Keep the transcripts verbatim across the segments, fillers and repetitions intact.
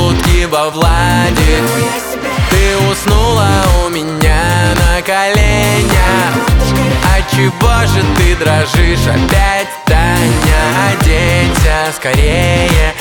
шутки во владе. Ты уснула у меня на коленях. Отчего же ты дрожишь опять, Таня? Оденься скорее,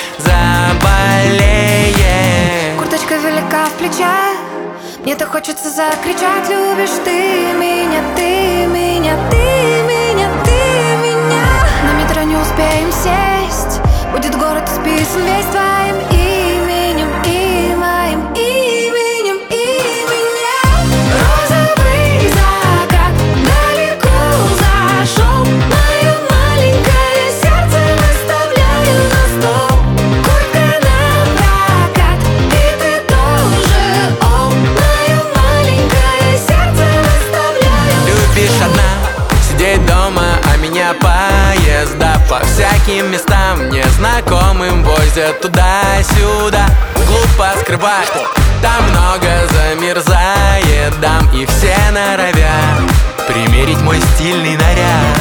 заболеешь. Курточка велика в плечах, мне-то хочется закричать: любишь ты меня, ты меня, ты меня, ты меня. На метро не успеем сесть, будет город исписан весь твоим именем и моим именем и меня. Розовый закат далеко зашел, мое маленькое сердце выставляю на стол. Куртка напрокат, и ты тоже, о, мое маленькое сердце выставляю. Любишь одна сидеть дома, а меня поезда по всяким местам незнакомым возят туда-сюда. Глупо скрывать, там много замерзает дам, и все норовят примерить мой стильный наряд.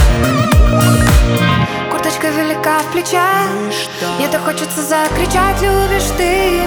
Курточка велика в плечах, мне-то хочется закричать: любишь ты